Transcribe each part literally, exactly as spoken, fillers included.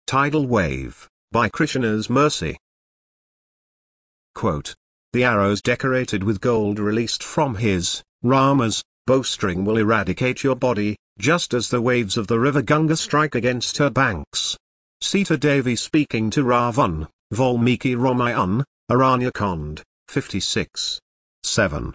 Tidal Wave, by Krishna's Mercy. Quote, "The arrows decorated with gold released from his, Rama's, bowstring will eradicate your body, just as the waves of the river Ganga strike against her banks." Sita Devi speaking to Ravan, Valmiki Ramayan, Aranyakand, fifty-six. seven.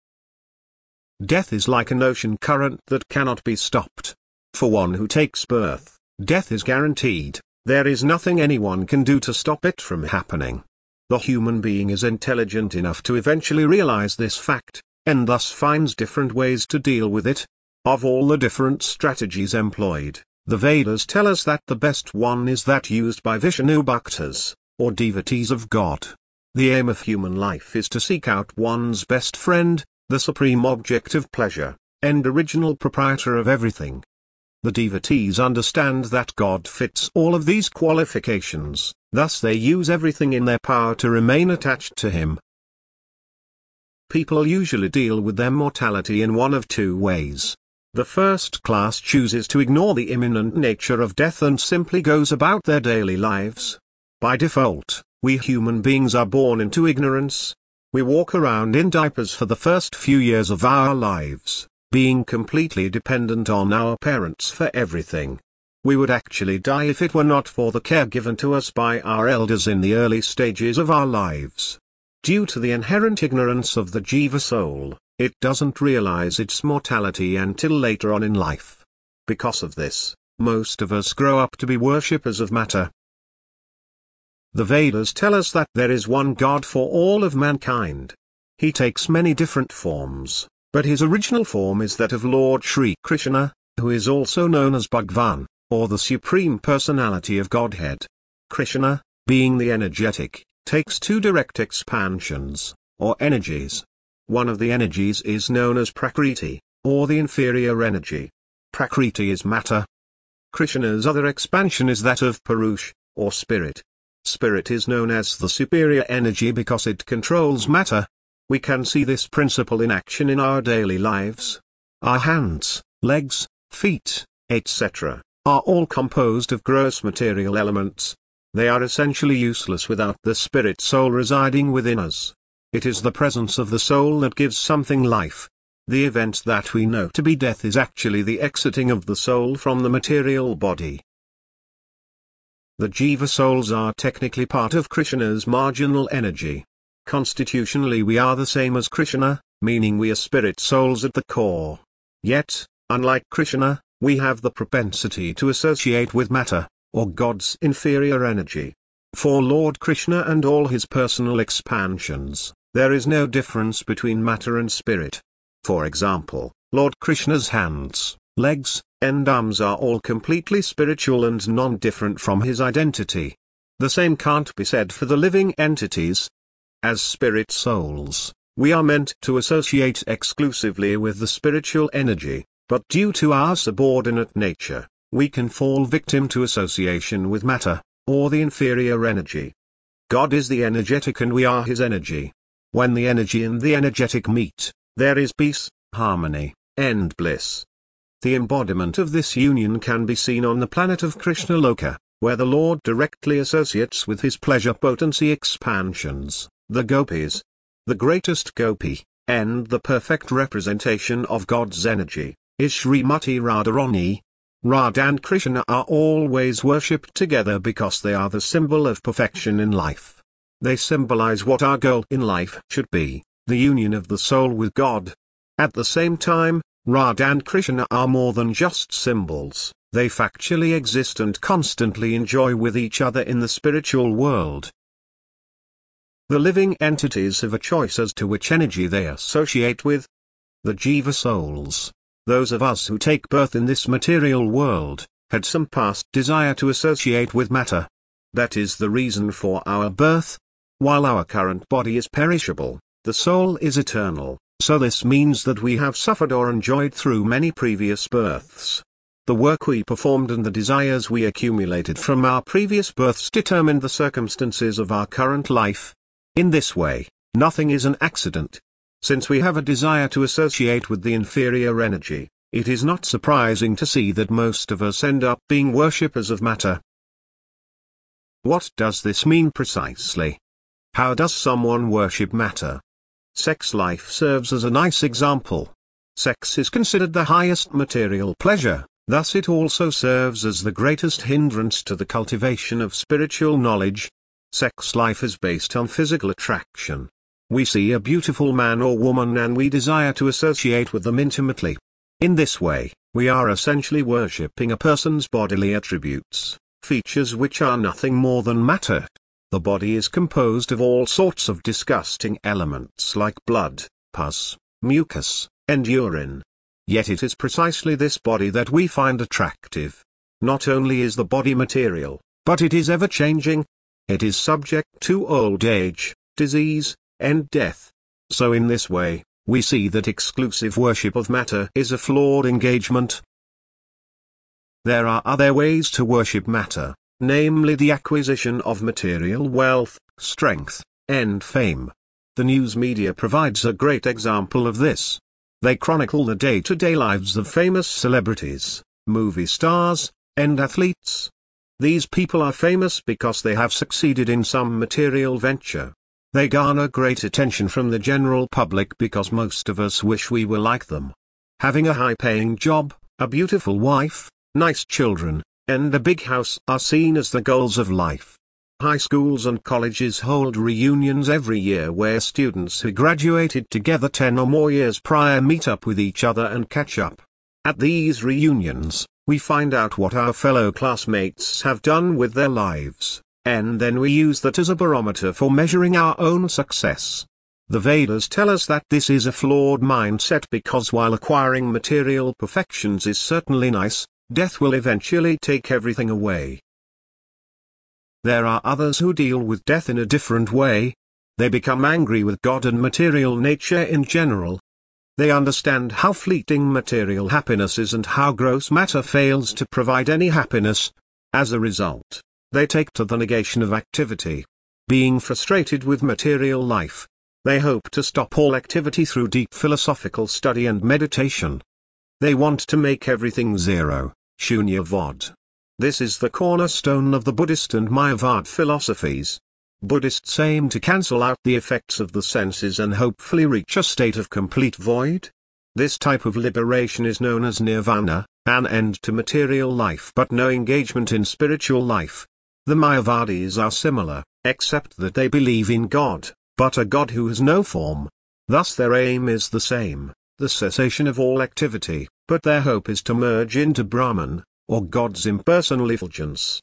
Death is like an ocean current that cannot be stopped. For one who takes birth, death is guaranteed. There is nothing anyone can do to stop it from happening. The human being is intelligent enough to eventually realize this fact, and thus finds different ways to deal with it. Of all the different strategies employed, the Vedas tell us that the best one is that used by Vishnu Bhaktas, or devotees of God. The aim of human life is to seek out one's best friend, the supreme object of pleasure, and original proprietor of everything. The devotees understand that God fits all of these qualifications, thus they use everything in their power to remain attached to Him. People usually deal with their mortality in one of two ways. The first class chooses to ignore the imminent nature of death and simply goes about their daily lives. By default, we human beings are born into ignorance. We walk around in diapers for the first few years of our lives, being completely dependent on our parents for everything. We would actually die if it were not for the care given to us by our elders in the early stages of our lives. Due to the inherent ignorance of the Jiva soul, it doesn't realize its mortality until later on in life. Because of this, most of us grow up to be worshippers of matter. The Vedas tell us that there is one God for all of mankind. He takes many different forms, but his original form is that of Lord Shri Krishna, who is also known as Bhagwan, or the Supreme Personality of Godhead. Krishna, being the energetic, takes two direct expansions, or energies. One of the energies is known as Prakriti, or the inferior energy. Prakriti is matter. Krishna's other expansion is that of Purush, or spirit. Spirit is known as the superior energy because it controls matter. We can see this principle in action in our daily lives. Our hands, legs, feet, et cetera, are all composed of gross material elements. They are essentially useless without the spirit soul residing within us. It is the presence of the soul that gives something life. The event that we know to be death is actually the exiting of the soul from the material body. The Jiva souls are technically part of Krishna's marginal energy. Constitutionally we are the same as Krishna, meaning we are spirit souls at the core. Yet, unlike Krishna, we have the propensity to associate with matter, or God's inferior energy. For Lord Krishna and all his personal expansions, there is no difference between matter and spirit. For example, Lord Krishna's hands, legs, and arms are all completely spiritual and non-different from his identity. The same can't be said for the living entities. As spirit souls, we are meant to associate exclusively with the spiritual energy, but due to our subordinate nature, we can fall victim to association with matter, or the inferior energy. God is the energetic and we are his energy. When the energy and the energetic meet, there is peace, harmony, and bliss. The embodiment of this union can be seen on the planet of Krishna Loka, where the Lord directly associates with his pleasure potency expansions, the gopis. The greatest gopi, and the perfect representation of God's energy, is Srimati Radharani. Radha and Krishna are always worshipped together because they are the symbol of perfection in life. They symbolize what our goal in life should be, the union of the soul with God. At the same time, Radha and Krishna are more than just symbols, they factually exist and constantly enjoy with each other in the spiritual world. The living entities have a choice as to which energy they associate with. The Jiva souls, those of us who take birth in this material world, had some past desire to associate with matter. That is the reason for our birth. While our current body is perishable, the soul is eternal, so this means that we have suffered or enjoyed through many previous births. The work we performed and the desires we accumulated from our previous births determined the circumstances of our current life. In this way, nothing is an accident. Since we have a desire to associate with the inferior energy, it is not surprising to see that most of us end up being worshippers of matter. What does this mean precisely? How does someone worship matter? Sex life serves as a nice example. Sex is considered the highest material pleasure, thus it also serves as the greatest hindrance to the cultivation of spiritual knowledge. Sex life is based on physical attraction. We see a beautiful man or woman and we desire to associate with them intimately. In this way, we are essentially worshipping a person's bodily attributes, features which are nothing more than matter. The body is composed of all sorts of disgusting elements like blood, pus, mucus, and urine. Yet it is precisely this body that we find attractive. Not only is the body material, but it is ever-changing. It is subject to old age, disease, and death. So in this way, we see that exclusive worship of matter is a flawed engagement. There are other ways to worship matter, namely the acquisition of material wealth, strength, and fame. The news media provides a great example of this. They chronicle the day-to-day lives of famous celebrities, movie stars, and athletes. These people are famous because they have succeeded in some material venture. They garner great attention from the general public because most of us wish we were like them. Having a high-paying job, a beautiful wife, nice children, and a big house are seen as the goals of life. High schools and colleges hold reunions every year where students who graduated together ten or more years prior meet up with each other and catch up. At these reunions, we find out what our fellow classmates have done with their lives, and then we use that as a barometer for measuring our own success. The Vedas tell us that this is a flawed mindset because while acquiring material perfections is certainly nice, death will eventually take everything away. There are others who deal with death in a different way. They become angry with God and material nature in general. They understand how fleeting material happiness is and how gross matter fails to provide any happiness. As a result, they take to the negation of activity. Being frustrated with material life, they hope to stop all activity through deep philosophical study and meditation. They want to make everything zero, shunyavad. This is the cornerstone of the Buddhist and Mayavad philosophies. Buddhists aim to cancel out the effects of the senses and hopefully reach a state of complete void. This type of liberation is known as nirvana, an end to material life but no engagement in spiritual life. The Mayavadis are similar, except that they believe in God, but a God who has no form. Thus their aim is the same, the cessation of all activity, but their hope is to merge into Brahman, or God's impersonal effulgence.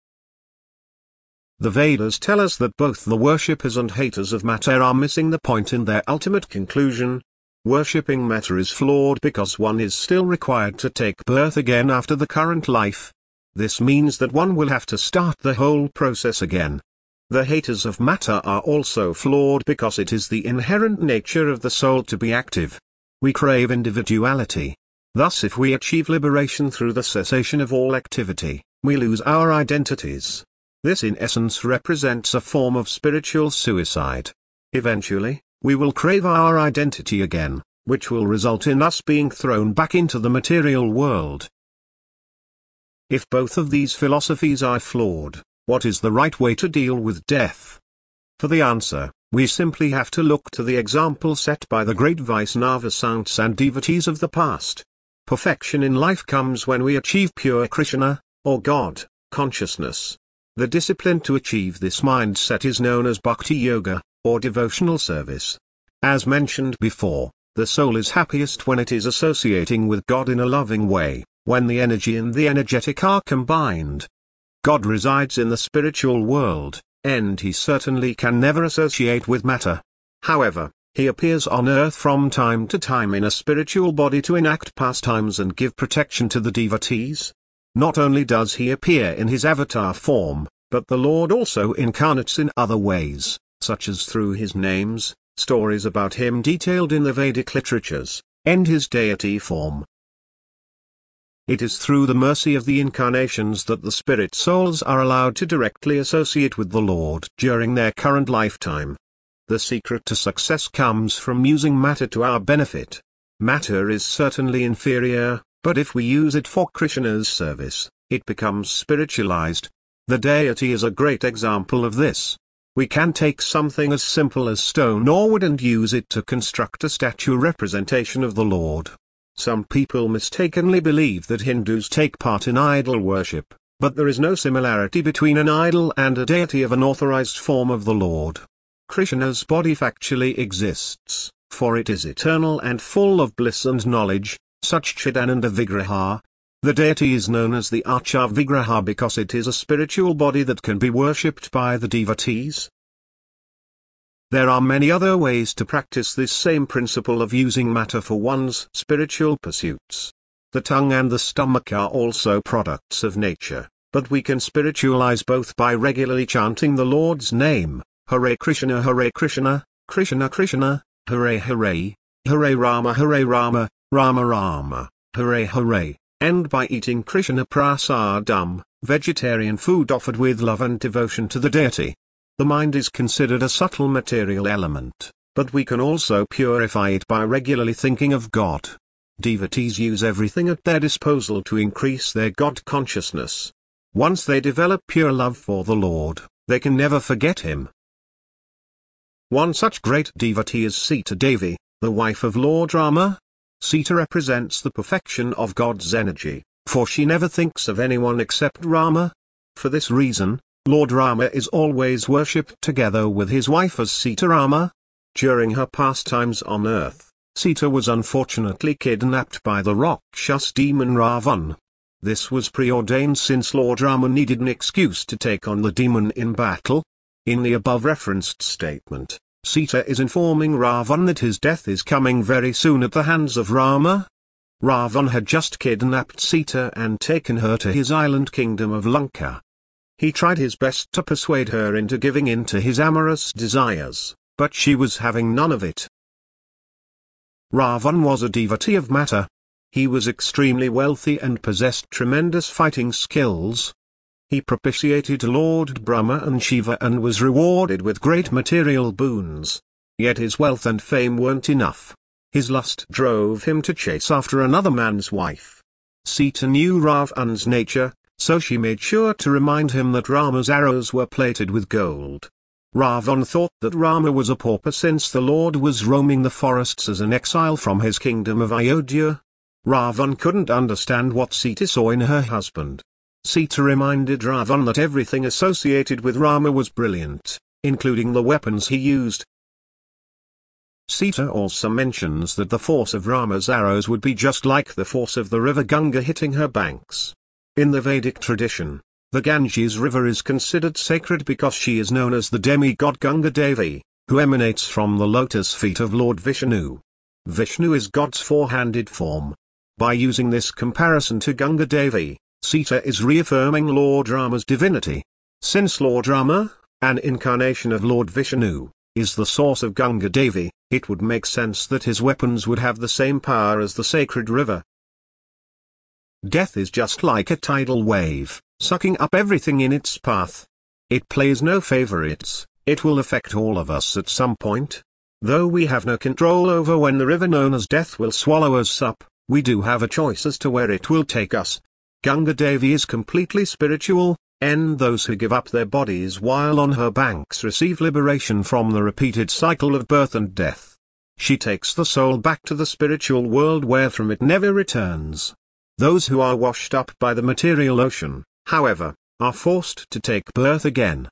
The Vedas tell us that both the worshippers and haters of matter are missing the point in their ultimate conclusion. Worshipping matter is flawed because one is still required to take birth again after the current life. This means that one will have to start the whole process again. The haters of matter are also flawed because it is the inherent nature of the soul to be active. We crave individuality. Thus if we achieve liberation through the cessation of all activity, we lose our identities. This in essence represents a form of spiritual suicide. Eventually, we will crave our identity again, which will result in us being thrown back into the material world. If both of these philosophies are flawed, what is the right way to deal with death? For the answer, we simply have to look to the example set by the great Vaisnava saints and devotees of the past. Perfection in life comes when we achieve pure Krishna, or God, consciousness. The discipline to achieve this mindset is known as bhakti yoga, or devotional service. As mentioned before, the soul is happiest when it is associating with God in a loving way, when the energy and the energetic are combined. God resides in the spiritual world, and he certainly can never associate with matter. However, he appears on earth from time to time in a spiritual body to enact pastimes and give protection to the devotees. Not only does he appear in his avatar form, but the Lord also incarnates in other ways, such as through his names, stories about him detailed in the Vedic literatures, and his deity form. It is through the mercy of the incarnations that the spirit souls are allowed to directly associate with the Lord during their current lifetime. The secret to success comes from using matter to our benefit. Matter is certainly inferior, but if we use it for Krishna's service, it becomes spiritualized. The deity is a great example of this. We can take something as simple as stone or wood and use it to construct a statue representation of the Lord. Some people mistakenly believe that Hindus take part in idol worship, but there is no similarity between an idol and a deity of an authorized form of the Lord. Krishna's body factually exists, for it is eternal and full of bliss and knowledge, such Chidananda Vigraha. The deity is known as the Archa Vigraha because it is a spiritual body that can be worshipped by the devotees. There are many other ways to practice this same principle of using matter for one's spiritual pursuits. The tongue and the stomach are also products of nature, but we can spiritualize both by regularly chanting the Lord's name, Hare Krishna Hare Krishna, Krishna Krishna, Hare Hare, Hare Rama Hare Rama, Rama Rama, Hare Hare, and by eating Krishna Prasadam, vegetarian food offered with love and devotion to the deity. The mind is considered a subtle material element, but we can also purify it by regularly thinking of God. Devotees use everything at their disposal to increase their God consciousness. Once they develop pure love for the Lord, they can never forget Him. One such great devotee is Sita Devi, the wife of Lord Rama. Sita represents the perfection of God's energy, for she never thinks of anyone except Rama. For this reason, Lord Rama is always worshipped together with his wife as Sita Rama. During her pastimes on earth, Sita was unfortunately kidnapped by the Rakshas demon Ravan. This was preordained since Lord Rama needed an excuse to take on the demon in battle. In the above referenced statement, Sita is informing Ravan that his death is coming very soon at the hands of Rama. Ravan had just kidnapped Sita and taken her to his island kingdom of Lanka. He tried his best to persuade her into giving in to his amorous desires, but she was having none of it. Ravan was a devotee of matter. He was extremely wealthy and possessed tremendous fighting skills. He propitiated Lord Brahma and Shiva and was rewarded with great material boons. Yet his wealth and fame weren't enough. His lust drove him to chase after another man's wife. Sita knew Ravan's nature, so she made sure to remind him that Rama's arrows were plated with gold. Ravan thought that Rama was a pauper since the Lord was roaming the forests as an exile from his kingdom of Ayodhya. Ravan couldn't understand what Sita saw in her husband. Sita reminded Ravan that everything associated with Rama was brilliant, including the weapons he used. Sita also mentions that the force of Rama's arrows would be just like the force of the river Ganga hitting her banks. In the Vedic tradition, the Ganges river is considered sacred because she is known as the demigod Ganga Devi, who emanates from the lotus feet of Lord Vishnu. Vishnu is God's four-handed form. By using this comparison to Ganga Devi, Sita is reaffirming Lord Rama's divinity. Since Lord Rama, an incarnation of Lord Vishnu, is the source of Ganga Devi, it would make sense that his weapons would have the same power as the sacred river. Death is just like a tidal wave, sucking up everything in its path. It plays no favorites, it will affect all of us at some point. Though we have no control over when the river known as death will swallow us up, we do have a choice as to where it will take us. Ganga Devi is completely spiritual, and those who give up their bodies while on her banks receive liberation from the repeated cycle of birth and death. She takes the soul back to the spiritual world where from it never returns. Those who are washed up by the material ocean, however, are forced to take birth again.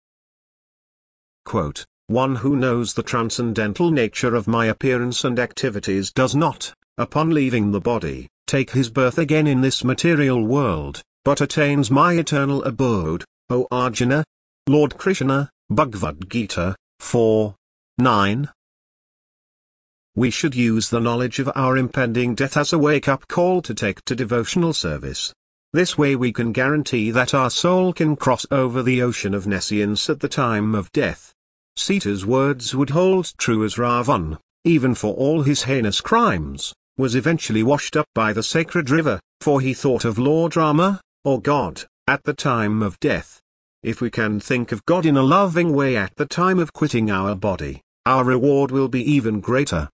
Quote, "One who knows the transcendental nature of my appearance and activities does not, upon leaving the body, take his birth again in this material world, but attains my eternal abode, O Arjuna." Lord Krishna, Bhagavad Gita, four nine. We should use the knowledge of our impending death as a wake-up call to take to devotional service. This way we can guarantee that our soul can cross over the ocean of nescience at the time of death. Sita's words would hold true as Ravan, even for all his heinous crimes, was eventually washed up by the sacred river, for he thought of Lord Rama, or God, at the time of death. If we can think of God in a loving way at the time of quitting our body, our reward will be even greater.